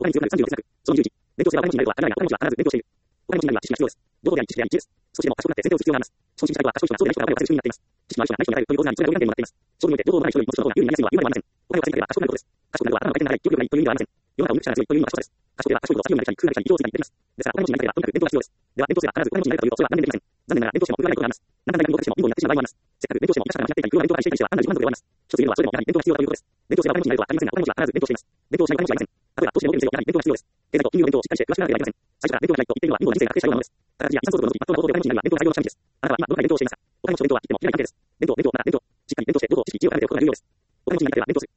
他に強くなる30秒は切なく、その21、勉強すれば他の人になるとは、あるいは他の人は勉強している。他の人には知識が必要です。労働であり知識であり知恵です。少しでも賢くなって先生をする必要があります。資本主義社会は賢い人がそうでない人が我をさせる仕組みになっています。知識のある人がない人になるという構造がそれが論理点となっています。勝利において労働のない人よりもその方が有利になりやすいのは言うまでもありません。お金を稼いでれば賢くなることです。賢くなるは頭の回転が速い、記憶力がいいという意味ではありません。世の中を見る力が強いという意味の賢さです。賢ければ賢いことを作業になる人に工夫なる人に異常をする人にできます。ですから、お金持ちになりたければとにかく勉強が必要です。では、勉強すれば必ずお金持ちになるかというと、それは断然できません。残念ながら勉強しても報われないことがあります。なんだかんだに合格しても貧乏になってしまう場合もあります。せっかく勉強しても確かな間違っていたり、工夫が勉強がしていたりしては単なる自慢とで終わります。一つ言えるのはそれでもやはり勉強が必要だということです。勉強すればお金持ちになるとは限りませんが、お金持ちは必ず勉強しています。勉強しないお金持ちはいません。例えば、投資で儲けるにせよ、やはり勉強が必要です。経済と金融の勉強をしっかりして詳しくならなければいけません。最初から勉強がしないと言っているのは貧乏な人生が確定したようなものです。宝くじや遺産相続の時、まっとうなことでお金持ちになるには勉強が大量の近道です。あなたは今どのくらい勉強をしていますか？お金持ちと勉強は切っても切れない関係です。勉強、勉強、なら勉強。しっかり勉強して、労働、知識、知恵を高めておくことが重要です。お金持ちになりたければ勉強する。